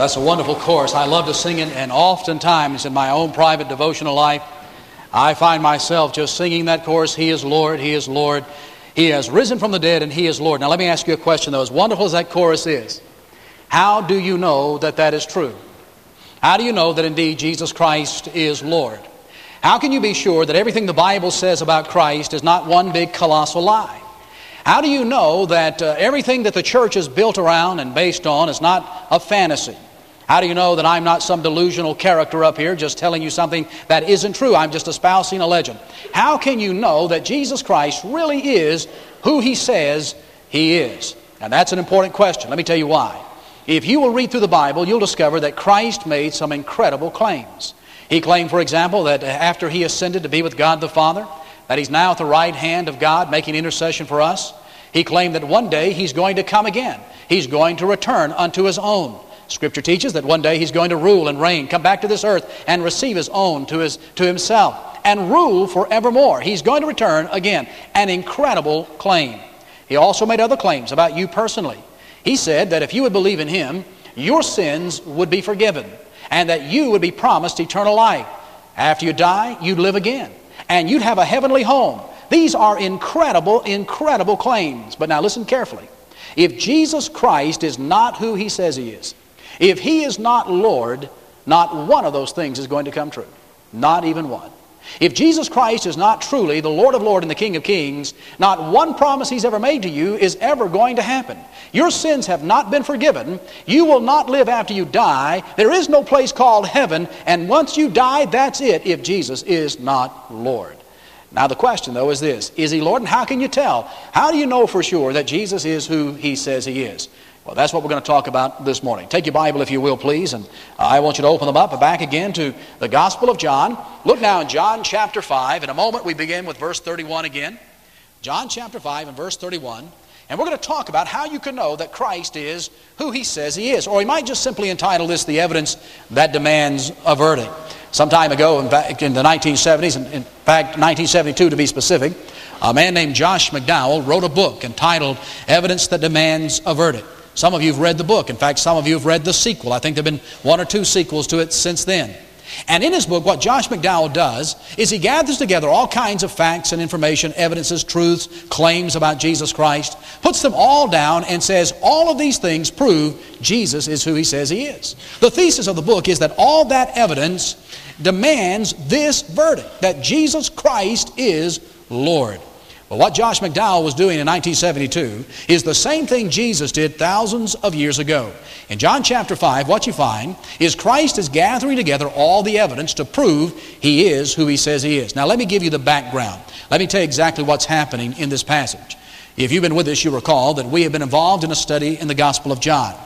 That's a wonderful chorus. I love to sing it, and oftentimes in my own private devotional life, I find myself just singing that chorus, He is Lord, He is Lord. He has risen from the dead, and He is Lord. Now let me ask you a question, though. As wonderful as that chorus is, how do you know that that is true? How do you know that indeed Jesus Christ is Lord? How can you be sure that everything the Bible says about Christ is not one big colossal lie? How do you know that everything that the church is built around and based on is not a fantasy? How do you know that I'm not some delusional character up here just telling you something that isn't true? I'm just espousing a legend. How can you know that Jesus Christ really is who He says He is? Now that's an important question. Let me tell you why. If you will read through the Bible, you'll discover that Christ made some incredible claims. He claimed, for example, that after He ascended to be with God the Father, that He's now at the right hand of God making intercession for us. He claimed that one day He's going to come again. He's going to return unto His own. Scripture teaches that one day He's going to rule and reign, come back to this earth and receive His own to Himself and rule forevermore. He's going to return again. An incredible claim. He also made other claims about you personally. He said that if you would believe in Him, your sins would be forgiven and that you would be promised eternal life. After you die, you'd live again and you'd have a heavenly home. These are incredible, incredible claims. But now listen carefully. If Jesus Christ is not who He says He is, if He is not Lord, not one of those things is going to come true. Not even one. If Jesus Christ is not truly the Lord of Lords and the King of Kings, not one promise He's ever made to you is ever going to happen. Your sins have not been forgiven. You will not live after you die. There is no place called heaven, and once you die, that's it if Jesus is not Lord. Now the question, though, is this. Is He Lord? And how can you tell? How do you know for sure that Jesus is who He says He is? Well, that's what we're going to talk about this morning. Take your Bible, if you will, please, and I want you to open them up back again to the Gospel of John. Look now in John chapter 5. In a moment, we begin with verse 31 again. John chapter 5 and verse 31. And we're going to talk about how you can know that Christ is who He says He is. Or we might just simply entitle this, The Evidence That Demands a Verdict. Some time ago, in the 1970s, in fact 1972 to be specific, a man named Josh McDowell wrote a book entitled Evidence That Demands a Verdict. Some of you have read the book. In fact, some of you have read the sequel. I think there have been one or two sequels to it since then. And in his book, what Josh McDowell does is he gathers together all kinds of facts and information, evidences, truths, claims about Jesus Christ, puts them all down and says all of these things prove Jesus is who He says He is. The thesis of the book is that all that evidence demands this verdict, that Jesus Christ is Lord. Well, what Josh McDowell was doing in 1972 is the same thing Jesus did thousands of years ago. In John chapter 5, what you find is Christ is gathering together all the evidence to prove He is who He says He is. Now, let me give you the background. Let me tell you exactly what's happening in this passage. If you've been with us, you recall that we have been involved in a study in the Gospel of John.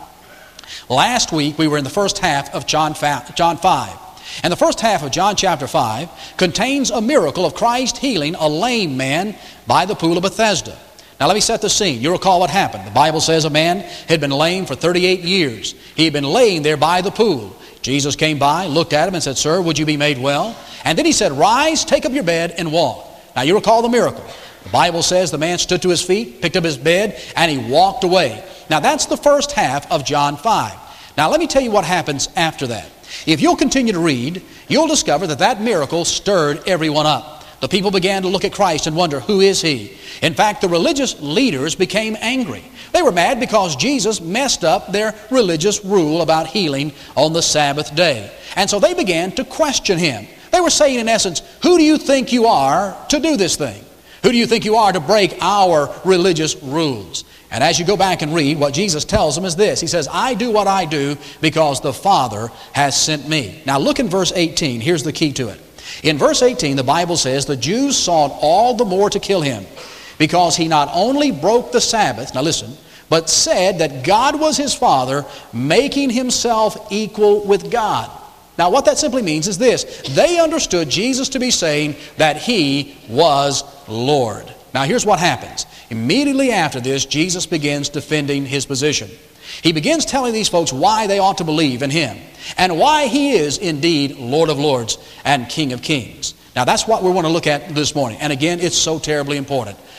Last week, we were in the first half of John 5. And the first half of John chapter 5 contains a miracle of Christ healing a lame man by the pool of Bethesda. Now let me set the scene. You recall what happened. The Bible says a man had been lame for 38 years. He had been laying there by the pool. Jesus came by, looked at him and said, "Sir, would you be made well?" And then He said, "Rise, take up your bed and walk." Now you recall the miracle. The Bible says the man stood to his feet, picked up his bed, and he walked away. Now that's the first half of John 5. Now let me tell you what happens after that. If you'll continue to read, you'll discover that that miracle stirred everyone up. The people began to look at Christ and wonder, who is He? In fact, the religious leaders became angry. They were mad because Jesus messed up their religious rule about healing on the Sabbath day. And so they began to question Him. They were saying, in essence, who do you think you are to do this thing? Who do you think you are to break our religious rules? And as you go back and read, what Jesus tells them is this. He says, "I do what I do because the Father has sent me." Now look in verse 18. Here's the key to it. In verse 18, the Bible says, "The Jews sought all the more to kill Him because He not only broke the Sabbath," now listen, "but said that God was His Father, making Himself equal with God." Now what that simply means is this. They understood Jesus to be saying that He was Lord. Now here's what happens. Immediately after this, Jesus begins defending His position. He begins telling these folks why they ought to believe in Him and why He is indeed Lord of Lords and King of Kings. Now that's what we want to look at this morning. And again, it's so terribly important.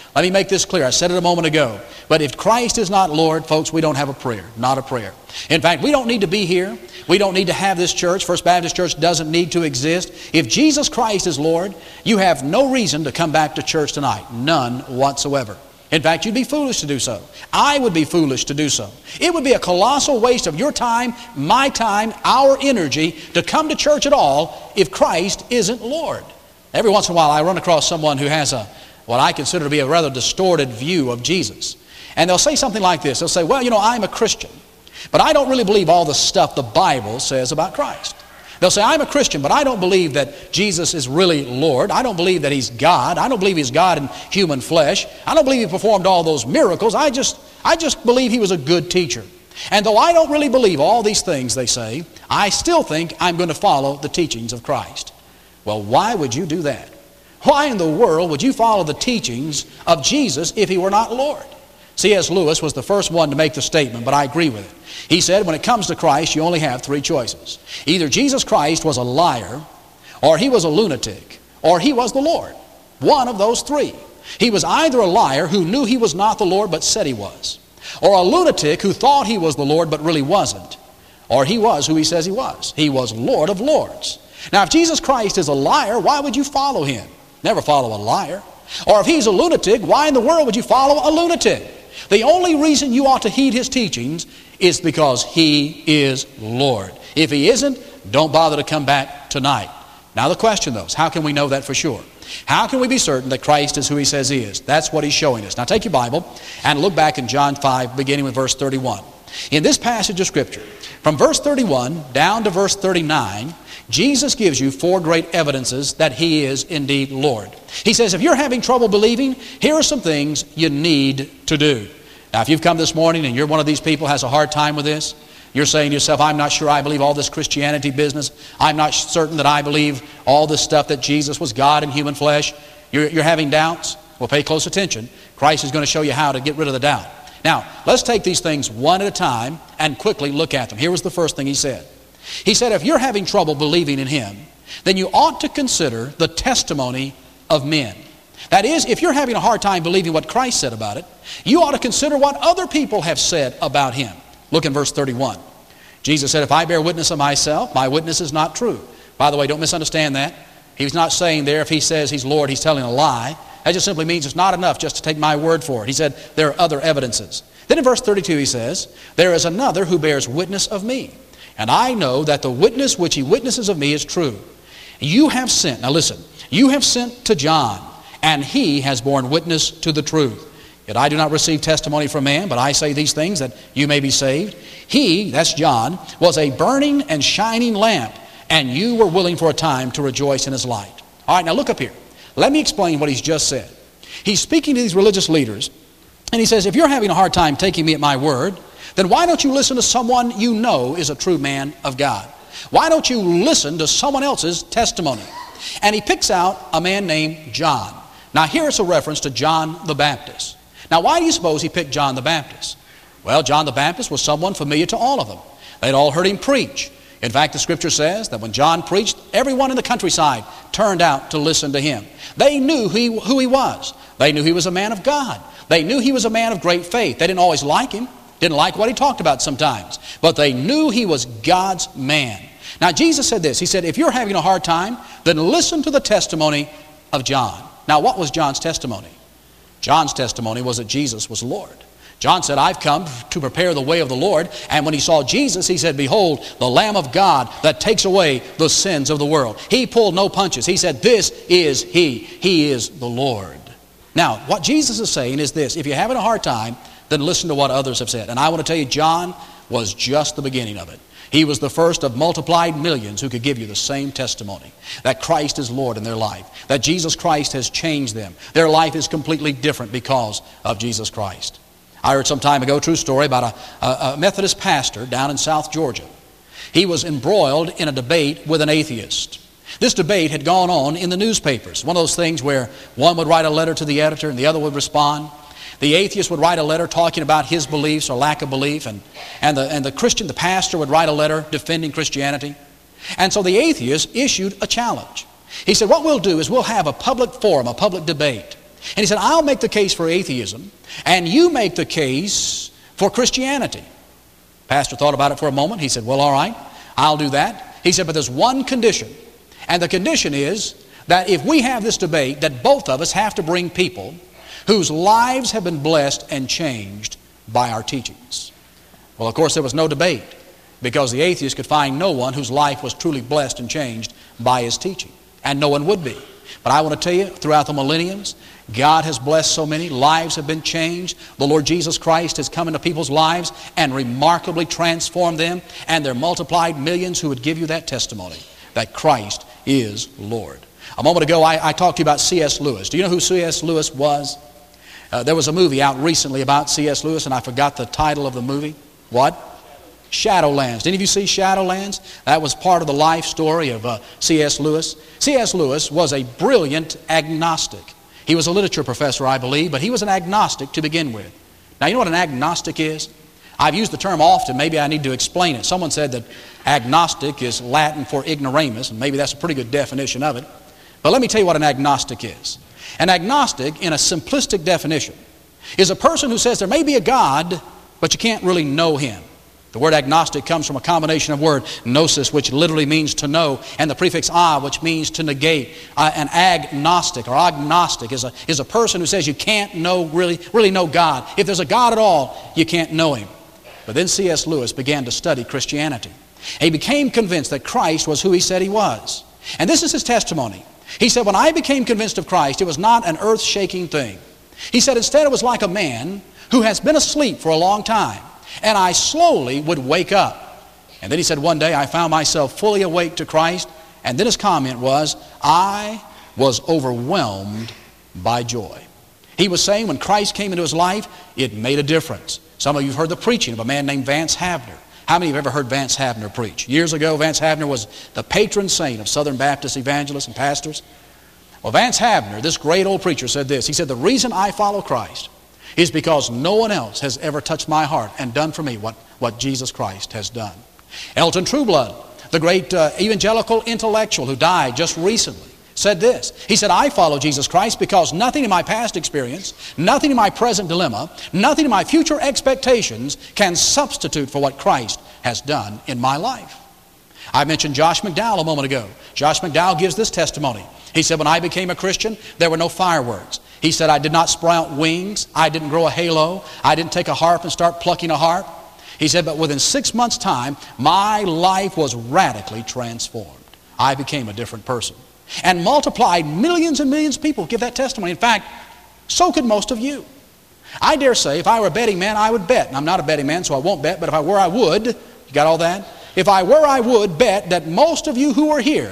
Let me make this clear. I said it a moment ago. But if Christ is not Lord, folks, we don't have a prayer. Not a prayer. In fact, we don't need to be here. We don't need to have this church. First Baptist Church doesn't need to exist. If Jesus Christ is Lord, you have no reason to come back to church tonight. None whatsoever. In fact, you'd be foolish to do so. I would be foolish to do so. It would be a colossal waste of your time, my time, our energy to come to church at all if Christ isn't Lord. Every once in a while I run across someone who has what I consider to be a rather distorted view of Jesus. And they'll say something like this. They'll say, well, I'm a Christian, but I don't really believe all the stuff the Bible says about Christ. They'll say, I'm a Christian, but I don't believe that Jesus is really Lord. I don't believe that He's God. I don't believe He's God in human flesh. I don't believe He performed all those miracles. I just believe He was a good teacher. And though I don't really believe all these things, they say, I still think I'm going to follow the teachings of Christ. Well, why would you do that? Why in the world would you follow the teachings of Jesus if He were not Lord? C.S. Lewis was the first one to make the statement, but I agree with it. He said, when it comes to Christ, you only have three choices. Either Jesus Christ was a liar, or He was a lunatic, or He was the Lord. One of those three. He was either a liar who knew He was not the Lord but said He was, or a lunatic who thought He was the Lord but really wasn't, or He was who He says He was. He was Lord of Lords. Now, if Jesus Christ is a liar, why would you follow Him? Never follow a liar. Or if He's a lunatic, why in the world would you follow a lunatic? The only reason you ought to heed His teachings is because He is Lord. If He isn't, don't bother to come back tonight. Now the question though is, how can we know that for sure? How can we be certain that Christ is who He says He is? That's what He's showing us. Now take your Bible and look back in John 5, beginning with verse 31. In this passage of Scripture, from verse 31 down to verse 39, Jesus gives you four great evidences that He is indeed Lord. He says, if you're having trouble believing, here are some things you need to do. Now, if you've come this morning and you're one of these people who has a hard time with this, you're saying to yourself, I'm not sure I believe all this Christianity business. I'm not certain that I believe all this stuff that Jesus was God in human flesh. You're having doubts? Well, pay close attention. Christ is going to show you how to get rid of the doubt. Now, let's take these things one at a time and quickly look at them. Here was the first thing He said. He said, if you're having trouble believing in Him, then you ought to consider the testimony of men. That is, if you're having a hard time believing what Christ said about it, you ought to consider what other people have said about Him. Look in verse 31. Jesus said, if I bear witness of myself, my witness is not true. By the way, don't misunderstand that. He's not saying there if He says He's Lord, He's telling a lie. That just simply means it's not enough just to take my word for it. He said there are other evidences. Then in verse 32 He says, there is another who bears witness of me. And I know that the witness which he witnesses of me is true. You have sent, now listen, you have sent to John, and he has borne witness to the truth. Yet I do not receive testimony from man, but I say these things that you may be saved. He, that's John, was a burning and shining lamp, and you were willing for a time to rejoice in his light. All right, now look up here. Let me explain what he's just said. He's speaking to these religious leaders, and he says, if you're having a hard time taking me at my word, then why don't you listen to someone you know is a true man of God? Why don't you listen to someone else's testimony? And he picks out a man named John. Now here it's a reference to John the Baptist. Now why do you suppose he picked John the Baptist? Well, John the Baptist was someone familiar to all of them. They'd all heard him preach. In fact, the Scripture says that when John preached, everyone in the countryside turned out to listen to him. They knew who he was. They knew he was a man of God. They knew he was a man of great faith. They didn't always like him. Didn't like what he talked about sometimes. But they knew he was God's man. Now Jesus said this. He said, if you're having a hard time, then listen to the testimony of John. Now what was John's testimony? John's testimony was that Jesus was Lord. John said, I've come to prepare the way of the Lord. And when he saw Jesus, he said, behold, the Lamb of God that takes away the sins of the world. He pulled no punches. He said, this is He. He is the Lord. Now, what Jesus is saying is this. If you're having a hard time, then listen to what others have said. And I want to tell you, John was just the beginning of it. He was the first of multiplied millions who could give you the same testimony, that Christ is Lord in their life, that Jesus Christ has changed them. Their life is completely different because of Jesus Christ. I heard some time ago a true story about a Methodist pastor down in South Georgia. He was embroiled in a debate with an atheist. This debate had gone on in the newspapers, one of those things where one would write a letter to the editor and the other would respond. The atheist would write a letter talking about his beliefs or lack of belief, and the Christian, the pastor, would write a letter defending Christianity. And so the atheist issued a challenge. He said, what we'll do is we'll have a public forum, a public debate. And he said, I'll make the case for atheism, and you make the case for Christianity. Pastor thought about it for a moment. He said, well, all right, I'll do that. He said, but there's one condition. And the condition is that if we have this debate, that both of us have to bring people whose lives have been blessed and changed by our teachings. Well, of course, there was no debate, because the atheist could find no one whose life was truly blessed and changed by his teaching. And no one would be. But I want to tell you, throughout the millenniums, God has blessed so many. Lives have been changed. The Lord Jesus Christ has come into people's lives and remarkably transformed them. And there are multiplied millions who would give you that testimony, that Christ is Lord. A moment ago, I talked to you about C.S. Lewis. Do you know who C.S. Lewis was? There was a movie out recently about C.S. Lewis, and I forgot the title of the movie. What? Shadowlands. Did any of you see Shadowlands? That was part of the life story of C.S. Lewis. C.S. Lewis was a brilliant agnostic. He was a literature professor, I believe, but he was an agnostic to begin with. Now, you know what an agnostic is? I've used the term often. Maybe I need to explain it. Someone said that agnostic is Latin for ignoramus, and maybe that's a pretty good definition of it. But let me tell you what an agnostic is. An agnostic, in a simplistic definition, is a person who says there may be a God, but you can't really know Him. The word agnostic comes from a combination of word gnosis, which literally means to know, and the prefix a, which means to negate. An agnostic or agnostic is a person who says you can't really know God. If there's a God at all, you can't know Him. But then C.S. Lewis began to study Christianity. And he became convinced that Christ was who he said He was. And this is his testimony. He said, when I became convinced of Christ, it was not an earth-shaking thing. He said, instead it was like a man who has been asleep for a long time, and I slowly would wake up. And then he said, one day I found myself fully awake to Christ, and then his comment was, I was overwhelmed by joy. He was saying when Christ came into his life, it made a difference. Some of you have heard the preaching of a man named Vance Havner. How many have ever heard Vance Havner preach? Years ago, Vance Havner was the patron saint of Southern Baptist evangelists and pastors. Well, Vance Havner, this great old preacher, said this. He said, the reason I follow Christ is because no one else has ever touched my heart and done for me what Jesus Christ has done. Elton Trueblood, the great evangelical intellectual who died just recently, said this. He said, I follow Jesus Christ because nothing in my past experience, nothing in my present dilemma, nothing in my future expectations can substitute for what Christ has done in my life. I mentioned Josh McDowell a moment ago. Josh McDowell gives this testimony. He said, when I became a Christian, there were no fireworks. He said, I did not sprout wings. I didn't grow a halo. I didn't take a harp and start plucking a harp. He said, but within 6 months' time, my life was radically transformed. I became a different person. And multiplied millions and millions of people give that testimony. In fact, so could most of you. I dare say if I were a betting man, I would bet. And I'm not a betting man, so I won't bet, but if I were, I would. You got all that? If I were, I would bet that most of you who are here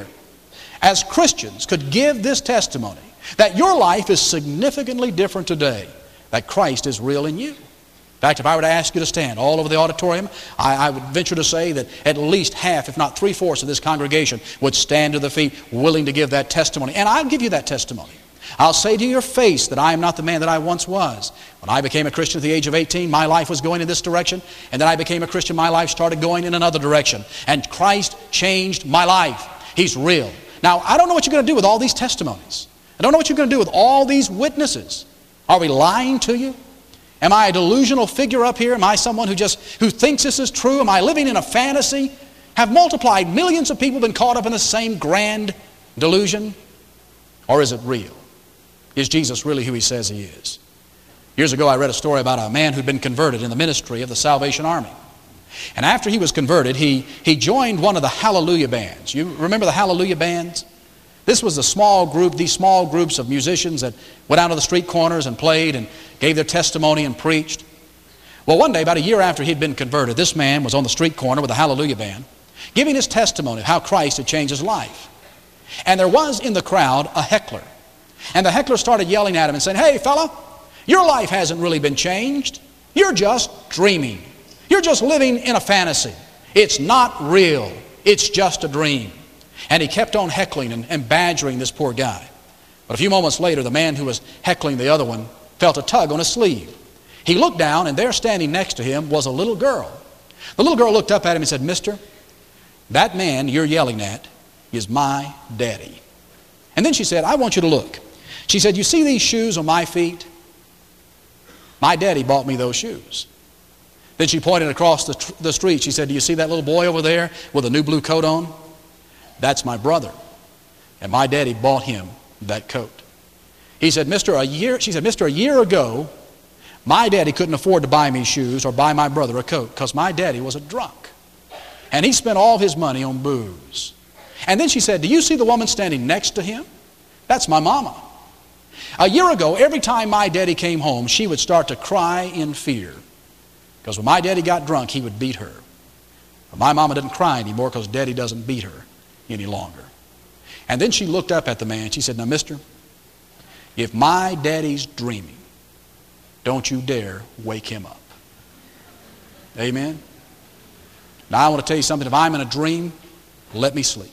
as Christians could give this testimony that your life is significantly different today, that Christ is real in you. In fact, if I were to ask you to stand all over the auditorium, I would venture to say that at least half, if not 3/4 of this congregation would stand to their feet willing to give that testimony. And I'll give you that testimony. I'll say to your face that I am not the man that I once was. When I became a Christian at the age of 18, my life was going in this direction. And then I became a Christian, my life started going in another direction. And Christ changed my life. He's real. Now, I don't know what you're going to do with all these testimonies. I don't know what you're going to do with all these witnesses. Are we lying to you? Am I a delusional figure up here? Am I someone who thinks this is true? Am I living in a fantasy? Have multiplied millions of people been caught up in the same grand delusion? Or is it real? Is Jesus really who He says He is? Years ago I read a story about a man who'd been converted in the ministry of the Salvation Army. And after he was converted, he joined one of the Hallelujah bands. You remember the Hallelujah bands? This was a small group, these small groups of musicians that went out to the street corners and played and gave their testimony and preached. Well, one day, about a year after he'd been converted, this man was on the street corner with a Hallelujah band, giving his testimony of how Christ had changed his life. And there was in the crowd a heckler. And the heckler started yelling at him and saying, hey, fella, your life hasn't really been changed. You're just dreaming. You're just living in a fantasy. It's not real. It's just a dream. And he kept on heckling and badgering this poor guy. But a few moments later, the man who was heckling the other one felt a tug on his sleeve. He looked down, and there standing next to him was a little girl. The little girl looked up at him and said, mister, that man you're yelling at is my daddy. And then she said, I want you to look. She said, you see these shoes on my feet? My daddy bought me those shoes. Then she pointed across the street. She said, do you see that little boy over there with a new blue coat on? That's my brother. And my daddy bought him that coat. He said, she said, Mister, a year ago, my daddy couldn't afford to buy me shoes or buy my brother a coat because my daddy was a drunk. And he spent all his money on booze. And then she said, do you see the woman standing next to him? That's my mama. A year ago, every time my daddy came home, she would start to cry in fear. Because when my daddy got drunk, he would beat her. But my mama didn't cry anymore because daddy doesn't beat her any longer. And then she looked up at the man. She said, now, mister, if my daddy's dreaming, don't you dare wake him up. Amen? Now, I want to tell you something. If I'm in a dream, let me sleep.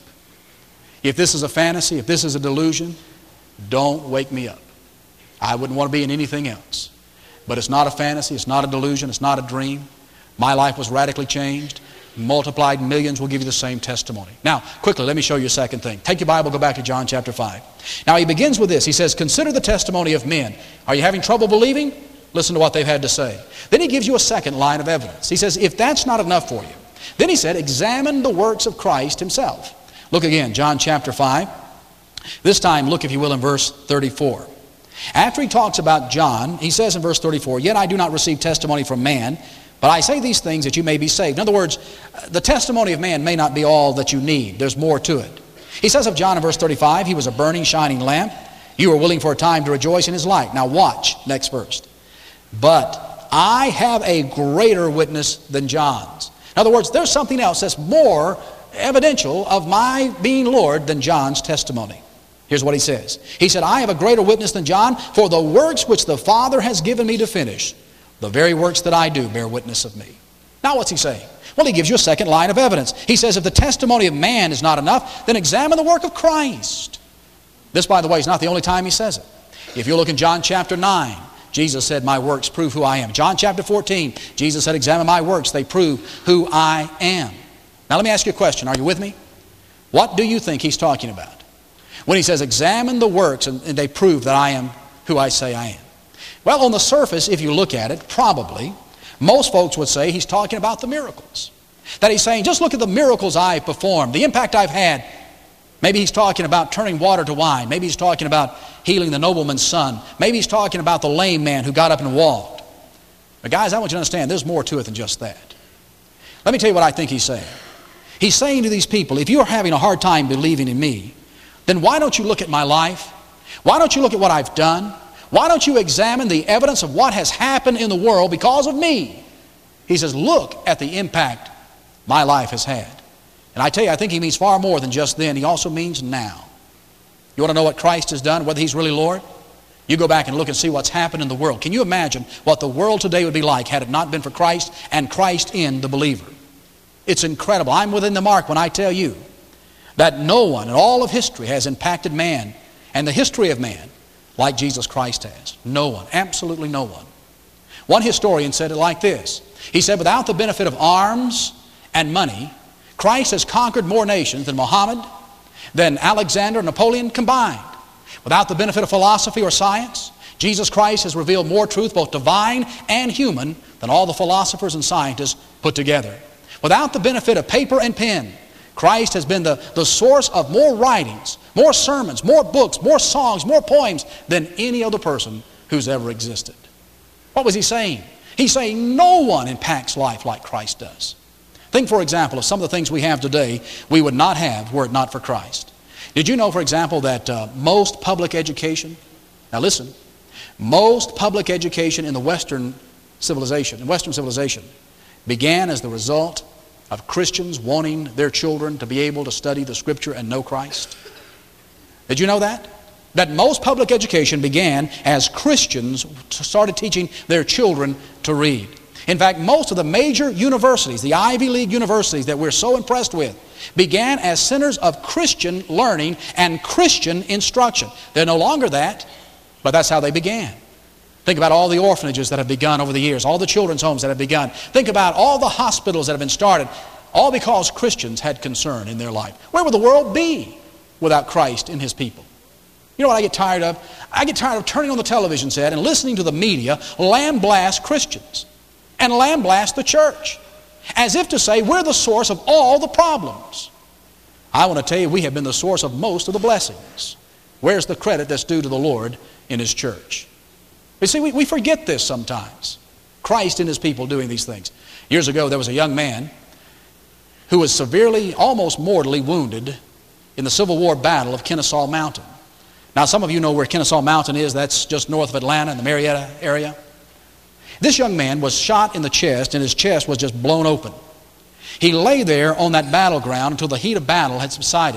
If this is a fantasy, if this is a delusion, don't wake me up. I wouldn't want to be in anything else. But it's not a fantasy, it's not a delusion, it's not a dream. My life was radically changed. Multiplied millions will give you the same testimony. Now, quickly, let me show you a second thing. Take your Bible, go back to John chapter 5. Now, he begins with this. He says, consider the testimony of men. Are you having trouble believing? Listen to what they've had to say. Then he gives you a second line of evidence. He says, if that's not enough for you, then he said, examine the works of Christ himself. Look again, John chapter 5. This time, look, if you will, in verse 34. After he talks about John, he says in verse 34, yet I do not receive testimony from man, but I say these things that you may be saved. In other words, the testimony of man may not be all that you need. There's more to it. He says of John in verse 35, he was a burning, shining lamp. You were willing for a time to rejoice in his light. Now watch, next verse. But I have a greater witness than John's. In other words, there's something else that's more evidential of my being Lord than John's testimony. Here's what he says. He said, I have a greater witness than John, for the works which the Father has given me to finish, the very works that I do bear witness of me. Now what's he saying? Well, he gives you a second line of evidence. He says, if the testimony of man is not enough, then examine the work of Christ. This, by the way, is not the only time he says it. If you look in John chapter 9, Jesus said, my works prove who I am. John chapter 14, Jesus said, examine my works, they prove who I am. Now let me ask you a question. Are you with me? What do you think he's talking about when he says, examine the works and they prove that I am who I say I am? Well, on the surface, if you look at it, probably, most folks would say he's talking about the miracles. That he's saying, just look at the miracles I've performed, the impact I've had. Maybe he's talking about turning water to wine. Maybe he's talking about healing the nobleman's son. Maybe he's talking about the lame man who got up and walked. But guys, I want you to understand, there's more to it than just that. Let me tell you what I think he's saying. He's saying to these people, if you're having a hard time believing in me, then why don't you look at my life? Why don't you look at what I've done? Why don't you examine the evidence of what has happened in the world because of me? He says, look at the impact my life has had. And I tell you, I think he means far more than just then. He also means now. You want to know what Christ has done, whether he's really Lord? You go back and look and see what's happened in the world. Can you imagine what the world today would be like had it not been for Christ and Christ in the believer? It's incredible. I'm within the mark when I tell you that no one in all of history has impacted man and the history of man like Jesus Christ has. No one. Absolutely no one. One historian said it like this. He said, without the benefit of arms and money, Christ has conquered more nations than Muhammad, than Alexander and Napoleon combined. Without the benefit of philosophy or science, Jesus Christ has revealed more truth, both divine and human, than all the philosophers and scientists put together. Without the benefit of paper and pen, Christ has been the source of more writings, more sermons, more books, more songs, more poems than any other person who's ever existed. What was he saying? He's saying no one impacts life like Christ does. Think, for example, of some of the things we have today we would not have were it not for Christ. Did you know, for example, that most public education, now listen, most public education in the Western civilization, began as the result of Christians wanting their children to be able to study the Scripture and know Christ? Did you know that? That most public education began as Christians started teaching their children to read. In fact, most of the major universities, the Ivy League universities that we're so impressed with, began as centers of Christian learning and Christian instruction. They're no longer that, but that's how they began. Think about all the orphanages that have begun over the years, all the children's homes that have begun. Think about all the hospitals that have been started, all because Christians had concern in their life. Where would the world be without Christ and his people? You know what I get tired of? I get tired of turning on the television set and listening to the media lambaste Christians and lambaste the church, as if to say we're the source of all the problems. I want to tell you, we have been the source of most of the blessings. Where's the credit that's due to the Lord in His church? You see, we forget this sometimes. Christ and His people doing these things. Years ago, there was a young man who was severely, almost mortally wounded in the Civil War battle of Kennesaw Mountain. Now, some of you know where Kennesaw Mountain is. That's just north of Atlanta in the Marietta area. This young man was shot in the chest, and his chest was just blown open. He lay there on that battleground until the heat of battle had subsided.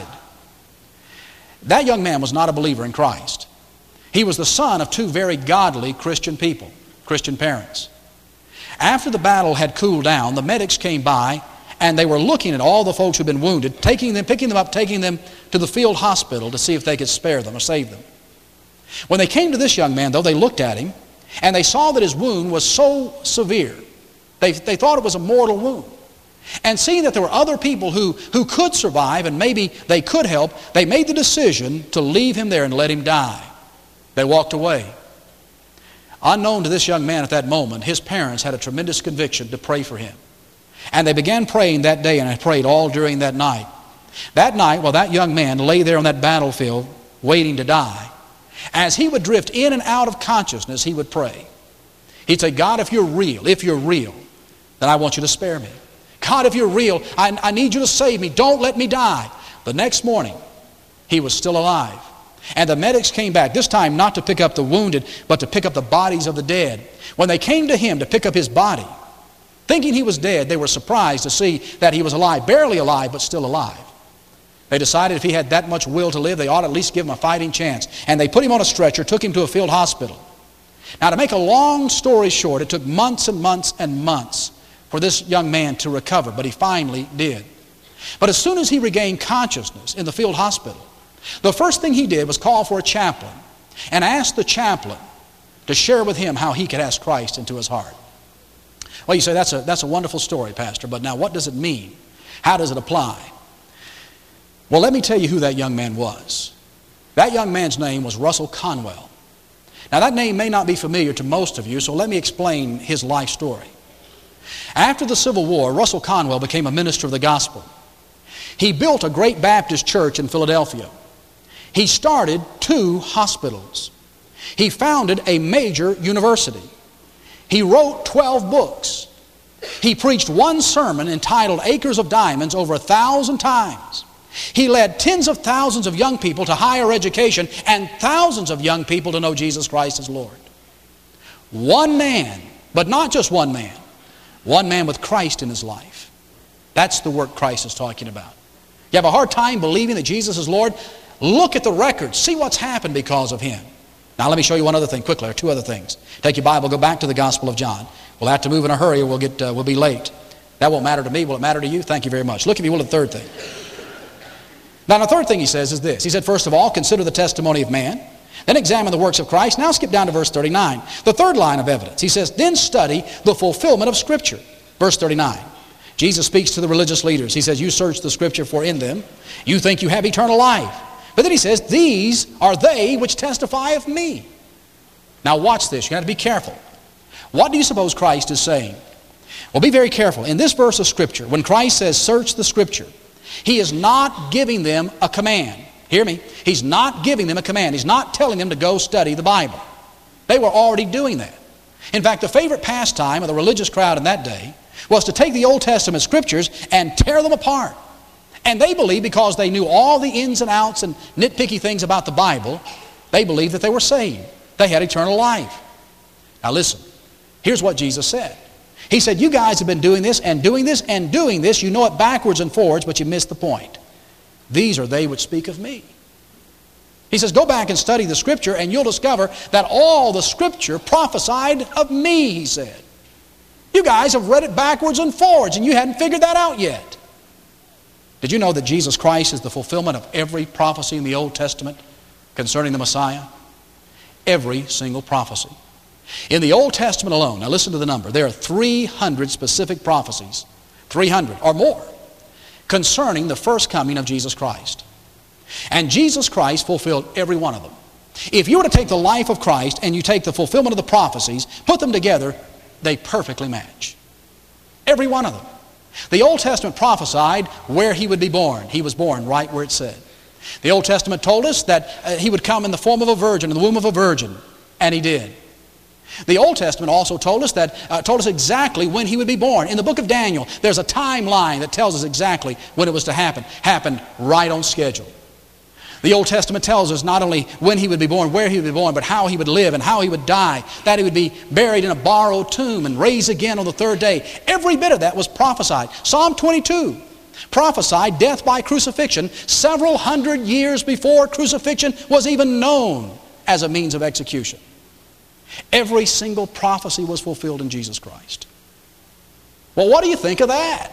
That young man was not a believer in Christ. He was the son of two very godly Christian people, Christian parents. After the battle had cooled down, the medics came by, and they were looking at all the folks who'd been wounded, picking them up, taking them to the field hospital to see if they could spare them or save them. When they came to this young man, though, they looked at him, and they saw that his wound was so severe. They thought it was a mortal wound. And seeing that there were other people who could survive and maybe they could help, they made the decision to leave him there and let him die. They walked away. Unknown to this young man at that moment, his parents had a tremendous conviction to pray for him. And they began praying that day, and I prayed all during that night. That night, while that young man lay there on that battlefield waiting to die, as he would drift in and out of consciousness, he would pray. He'd say, God, if you're real, then I want you to spare me. God, if you're real, I need you to save me. Don't let me die. The next morning, he was still alive. And the medics came back, this time not to pick up the wounded, but to pick up the bodies of the dead. When they came to him to pick up his body, thinking he was dead, they were surprised to see that he was alive, barely alive, but still alive. They decided if he had that much will to live, they ought to at least give him a fighting chance. And they put him on a stretcher, took him to a field hospital. Now, to make a long story short, it took months and months and months for this young man to recover, but he finally did. But as soon as he regained consciousness in the field hospital, the first thing he did was call for a chaplain and ask the chaplain to share with him how he could ask Christ into his heart. Well, you say, that's a wonderful story, Pastor, but now what does it mean? How does it apply? Well, let me tell you who that young man was. That young man's name was Russell Conwell. Now, that name may not be familiar to most of you, so let me explain his life story. After the Civil War, Russell Conwell became a minister of the gospel. He built a great Baptist church in Philadelphia. He started 2 hospitals. He founded a major university. He wrote 12 books. He preached one sermon entitled Acres of Diamonds over 1,000 times. He led tens of thousands of young people to higher education and thousands of young people to know Jesus Christ as Lord. One man, but not just one man with Christ in his life. That's the work Christ is talking about. You have a hard time believing that Jesus is Lord? Look at the records. See what's happened because of him. Now let me show you one other thing quickly, or 2 other things. Take your Bible, go back to the Gospel of John. We'll have to move in a hurry or we'll be late. That won't matter to me. Will it matter to you? Thank you very much. Look, if you will, at the third thing. Now the third thing he says is this. He said, first of all, consider the testimony of man. Then examine the works of Christ. Now skip down to verse 39. The third line of evidence. He says, then study the fulfillment of Scripture. Verse 39. Jesus speaks to the religious leaders. He says, you search the Scripture, for in them you think you have eternal life. But then he says, these are they which testify of me. Now watch this. You have to be careful. What do you suppose Christ is saying? Well, be very careful. In this verse of Scripture, when Christ says, search the Scripture, he is not giving them a command. Hear me. He's not giving them a command. He's not telling them to go study the Bible. They were already doing that. In fact, the favorite pastime of the religious crowd in that day was to take the Old Testament Scriptures and tear them apart. And they believed, because they knew all the ins and outs and nitpicky things about the Bible, they believed that they were saved. They had eternal life. Now listen, here's what Jesus said. He said, you guys have been doing this and doing this and doing this. You know it backwards and forwards, but you missed the point. These are they which speak of me. He says, go back and study the Scripture, and you'll discover that all the Scripture prophesied of me, he said. You guys have read it backwards and forwards, and you hadn't figured that out yet. Did you know that Jesus Christ is the fulfillment of every prophecy in the Old Testament concerning the Messiah? Every single prophecy. In the Old Testament alone, now listen to the number, there are 300 specific prophecies, 300 or more, concerning the first coming of Jesus Christ. And Jesus Christ fulfilled every one of them. If you were to take the life of Christ and you take the fulfillment of the prophecies, put them together, they perfectly match. Every one of them. The Old Testament prophesied where he would be born. He was born right where it said. The Old Testament told us that he would come in the form of a virgin, in the womb of a virgin, and he did. The Old Testament also told us exactly when he would be born. In the book of Daniel, there's a timeline that tells us exactly when it was to happen. Happened right on schedule. The Old Testament tells us not only when he would be born, where he would be born, but how he would live and how he would die, that he would be buried in a borrowed tomb and raised again on the third day. Every bit of that was prophesied. Psalm 22 prophesied death by crucifixion several hundred years before crucifixion was even known as a means of execution. Every single prophecy was fulfilled in Jesus Christ. Well, what do you think of that?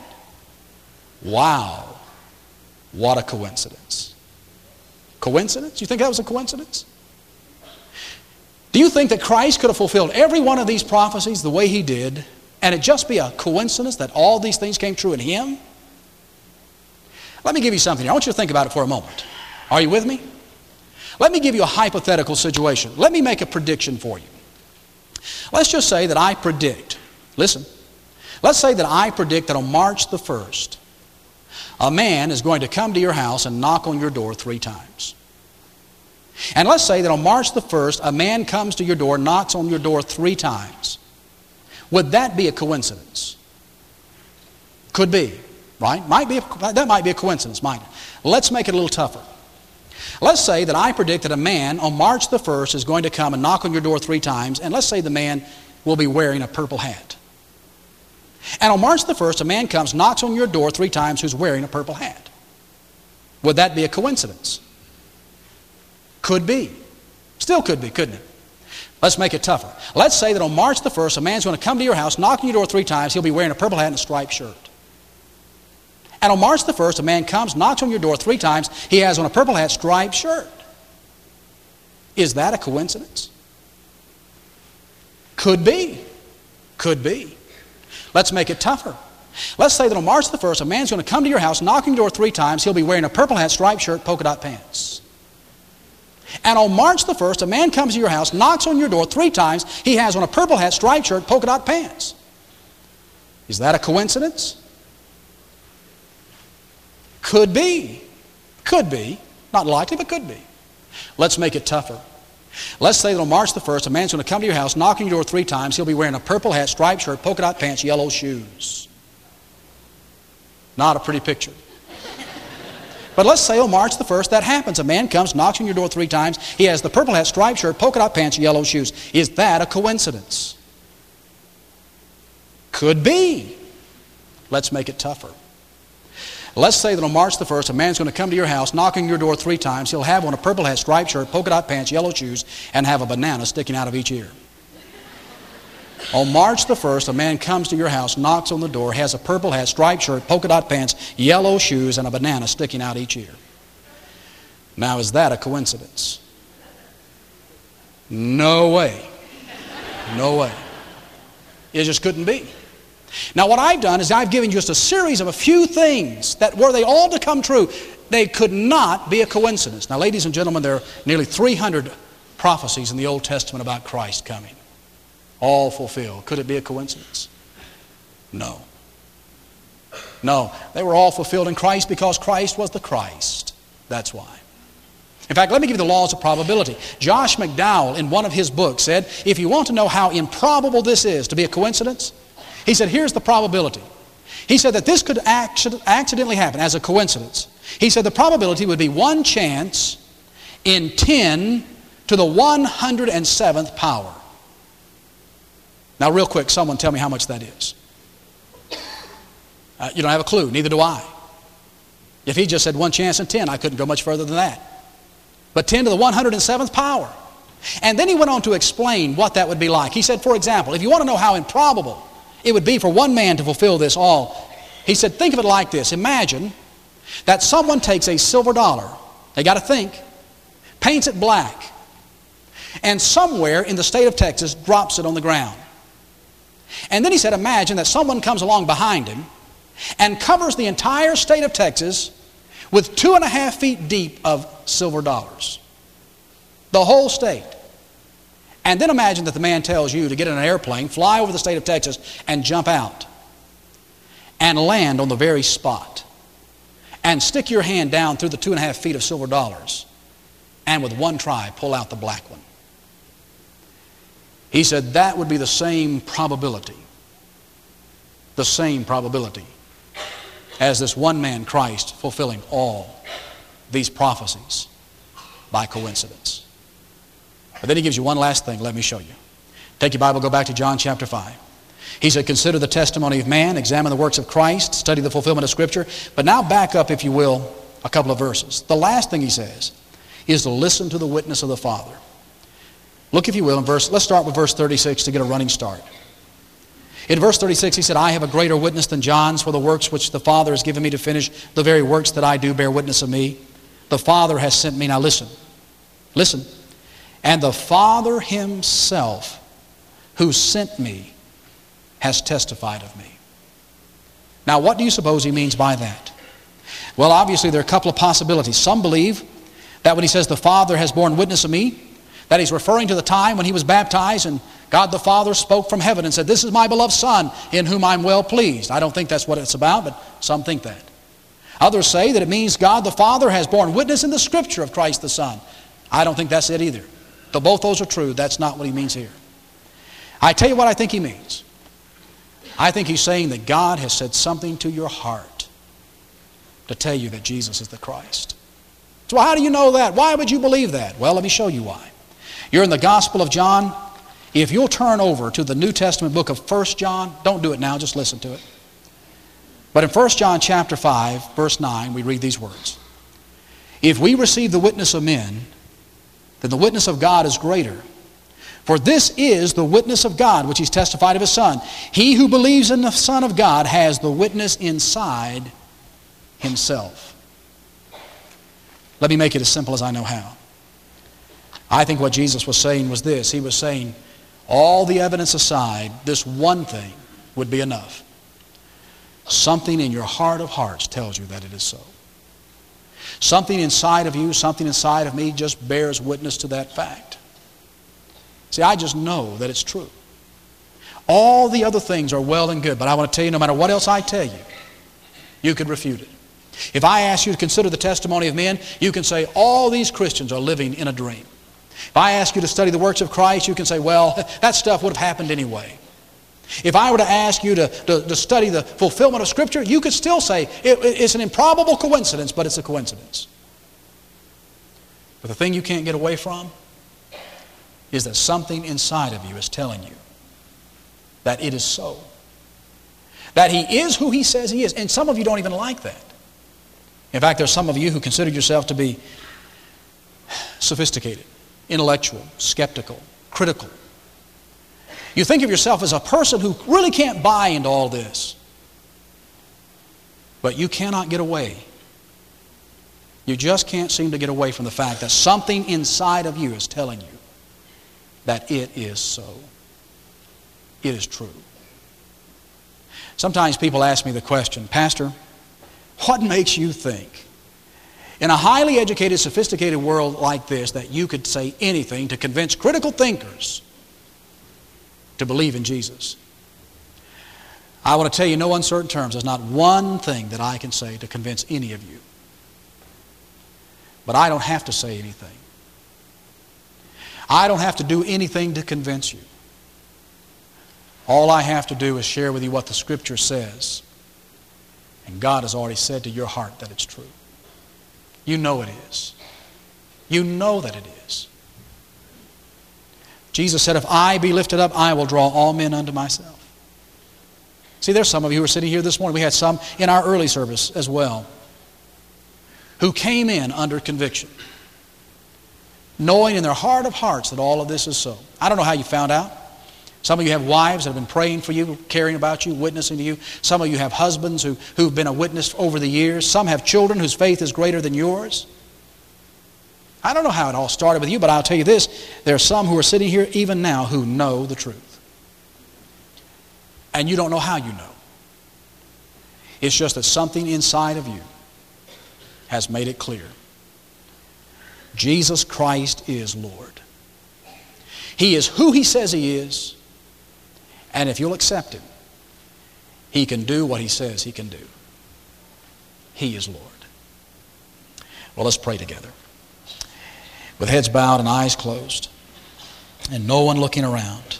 Wow, what a coincidence. Coincidence? You think that was a coincidence? Do you think that Christ could have fulfilled every one of these prophecies the way he did, and it just be a coincidence that all these things came true in him? Let me give you something here. I want you to think about it for a moment. Are you with me? Let me give you a hypothetical situation. Let me make a prediction for you. Let's just say that I predict, listen, let's say that I predict that on March the 1st, a man is going to come to your house and knock on your door 3 times. And let's say that on March the 1st, a man comes to your door, knocks on your door 3 times. Would that be a coincidence? Could be, right? That might be a coincidence, might it? Let's make it a little tougher. Let's say that I predict that a man on March the 1st is going to come and knock on your door 3 times, and let's say the man will be wearing a purple hat. And on March the 1st, a man comes, knocks on your door 3 times who's wearing a purple hat. Would that be a coincidence? Could be. Still could be, couldn't it? Let's make it tougher. Let's say that on March the 1st, a man's going to come to your house, knock on your door 3 times, he'll be wearing a purple hat and a striped shirt. And on March the 1st, a man comes, knocks on your door 3 times, he has on a purple hat, striped shirt. Is that a coincidence? Could be. Could be. Let's make it tougher. Let's say that on March the 1st, a man's going to come to your house, knock on your door 3 times, he'll be wearing a purple hat, striped shirt, polka dot pants. And on March the 1st, a man comes to your house, knocks on your door 3 times, he has on a purple hat, striped shirt, polka dot pants. Is that a coincidence? Could be. Could be. Not likely, but could be. Let's make it tougher. Let's say that on March the 1st, a man's going to come to your house, knock on your door 3 times. He'll be wearing a purple hat, striped shirt, polka dot pants, yellow shoes. Not a pretty picture. But let's say on March the 1st that happens. A man comes, knocks on your door 3 times. He has the purple hat, striped shirt, polka dot pants, yellow shoes. Is that a coincidence? Could be. Let's make it tougher. Let's say that on March the 1st, a man's going to come to your house, knock on your door 3 times. He'll have on a purple hat, striped shirt, polka dot pants, yellow shoes, and have a banana sticking out of each ear. On March the 1st, a man comes to your house, knocks on the door, has a purple hat, striped shirt, polka dot pants, yellow shoes, and a banana sticking out each ear. Now, is that a coincidence? No way. No way. It just couldn't be. Now, what I've done is I've given you just a series of a few things that were they all to come true, they could not be a coincidence. Now, ladies and gentlemen, there are nearly 300 prophecies in the Old Testament about Christ coming. All fulfilled. Could it be a coincidence? No. No. They were all fulfilled in Christ because Christ was the Christ. That's why. In fact, let me give you the laws of probability. Josh McDowell, in one of his books, said, if you want to know how improbable this is to be a coincidence, he said, here's the probability. He said that this could accidentally happen as a coincidence. He said the probability would be 1 chance in 10 to the 107th power. Now, real quick, someone tell me how much that is. You don't have a clue, neither do I. If he just said 1 chance in 10, I couldn't go much further than that. But 10 to the 107th power. And then he went on to explain what that would be like. He said, for example, if you want to know how improbable it would be for one man to fulfill this all, he said, think of it like this. Imagine that someone takes a silver dollar, they got to think, paints it black, and somewhere in the state of Texas drops it on the ground. And then he said, imagine that someone comes along behind him and covers the entire state of Texas with 2.5 feet deep of silver dollars. The whole state. And then imagine that the man tells you to get in an airplane, fly over the state of Texas, and jump out. And land on the very spot. And stick your hand down through the 2.5 feet of silver dollars. And with one try, pull out the black one. He said that would be the same probability. The same probability as this one man, Christ, fulfilling all these prophecies by coincidence. But then he gives you one last thing. Let me show you. Take your Bible, go back to John chapter 5. He said, consider the testimony of man, examine the works of Christ, study the fulfillment of Scripture. But now back up, if you will, a couple of verses. The last thing he says is to listen to the witness of the Father. Look, if you will, let's start with verse 36 to get a running start. In verse 36, he said, I have a greater witness than John's, for the works which the Father has given me to finish, the very works that I do bear witness of me. The Father has sent me. Now listen. Listen. And the Father himself who sent me has testified of me. Now, what do you suppose he means by that? Well, obviously, there are a couple of possibilities. Some believe that when he says the Father has borne witness of me, that he's referring to the time when he was baptized and God the Father spoke from heaven and said, this is my beloved Son in whom I'm well pleased. I don't think that's what it's about, but some think that. Others say that it means God the Father has borne witness in the Scripture of Christ the Son. I don't think that's it either. Though both those are true, that's not what he means here. I tell you what I think he means. I think he's saying that God has said something to your heart to tell you that Jesus is the Christ. So how do you know that? Why would you believe that? Well, let me show you why. You're in the Gospel of John. If you'll turn over to the New Testament book of 1 John, don't do it now, just listen to it. But in 1 John chapter 5, verse 9, we read these words. If we receive the witness of men, then the witness of God is greater. For this is the witness of God, which he's testified of his Son. He who believes in the Son of God has the witness inside himself. Let me make it as simple as I know how. I think what Jesus was saying was this. He was saying, all the evidence aside, this one thing would be enough. Something in your heart of hearts tells you that it is so. Something inside of you, something inside of me just bears witness to that fact. See, I just know that it's true. All the other things are well and good, but I want to tell you, no matter what else I tell you, you could refute it. If I ask you to consider the testimony of men, you can say all these Christians are living in a dream. If I ask you to study the works of Christ, you can say, well, that stuff would have happened anyway. If I were to ask you to study the fulfillment of Scripture, you could still say it's an improbable coincidence, but it's a coincidence. But the thing you can't get away from is that something inside of you is telling you that it is so. That he is who he says he is. And some of you don't even like that. In fact, there's some of you who consider yourself to be sophisticated, intellectual, skeptical, critical. You think of yourself as a person who really can't buy into all this. But you cannot get away. You just can't seem to get away from the fact that something inside of you is telling you that it is so. It is true. Sometimes people ask me the question, Pastor, what makes you think in a highly educated, sophisticated world like this that you could say anything to convince critical thinkers to believe in Jesus? I want to tell you in no uncertain terms, there's not one thing that I can say to convince any of you. But I don't have to say anything. I don't have to do anything to convince you. All I have to do is share with you what the Scripture says. And God has already said to your heart that it's true. You know it is. You know that it is. Jesus said, if I be lifted up, I will draw all men unto myself. See, there's some of you who are sitting here this morning. We had some in our early service as well, who came in under conviction, knowing in their heart of hearts that all of this is so. I don't know how you found out. Some of you have wives that have been praying for you, caring about you, witnessing to you. Some of you have husbands who've been a witness over the years. Some have children whose faith is greater than yours. I don't know how it all started with you, but I'll tell you this. There are some who are sitting here even now who know the truth. And you don't know how you know. It's just that something inside of you has made it clear. Jesus Christ is Lord. He is who He says He is, and if you'll accept Him, He can do what He says He can do. He is Lord. Well, let's pray together. With heads bowed and eyes closed, and no one looking around,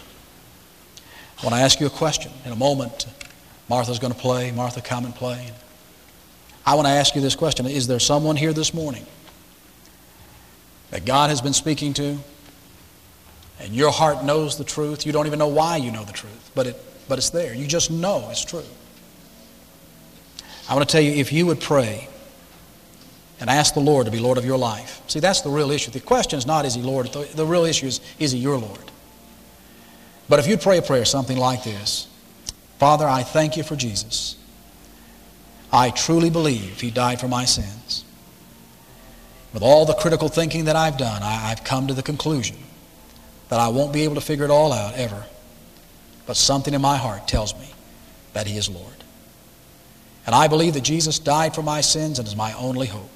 I want to ask you a question. In a moment, Martha's going to play. Martha, come and play. I want to ask you this question. Is there someone here this morning that God has been speaking to, and your heart knows the truth? You don't even know why you know the truth, but it's there. You just know it's true. I want to tell you, if you would pray and ask the Lord to be Lord of your life. See, that's the real issue. The question is not, is He Lord? The real issue is He your Lord? But if you'd pray a prayer something like this: Father, I thank You for Jesus. I truly believe He died for my sins. With all the critical thinking that I've done, I've come to the conclusion that I won't be able to figure it all out ever. But something in my heart tells me that He is Lord. And I believe that Jesus died for my sins and is my only hope.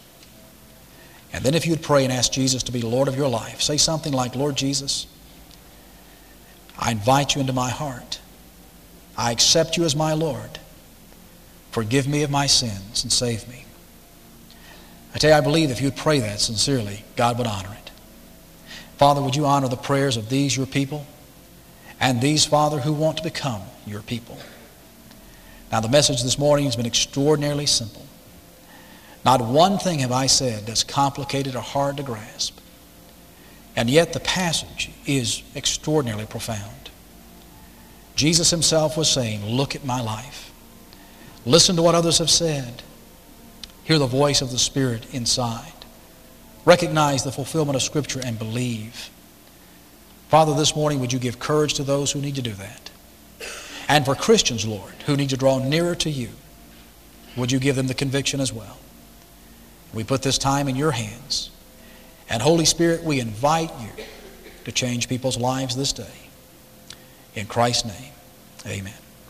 And then if you'd pray and ask Jesus to be Lord of your life, say something like, Lord Jesus, I invite You into my heart. I accept You as my Lord. Forgive me of my sins and save me. I tell you, I believe if you'd pray that sincerely, God would honor it. Father, would You honor the prayers of these Your people, and these, Father, who want to become Your people. Now, the message this morning has been extraordinarily simple. Not one thing have I said that's complicated or hard to grasp. And yet the passage is extraordinarily profound. Jesus Himself was saying, look at my life. Listen to what others have said. Hear the voice of the Spirit inside. Recognize the fulfillment of Scripture and believe. Father, this morning would You give courage to those who need to do that. And for Christians, Lord, who need to draw nearer to You, would You give them the conviction as well. We put this time in Your hands. And Holy Spirit, we invite You to change people's lives this day. In Christ's name, amen.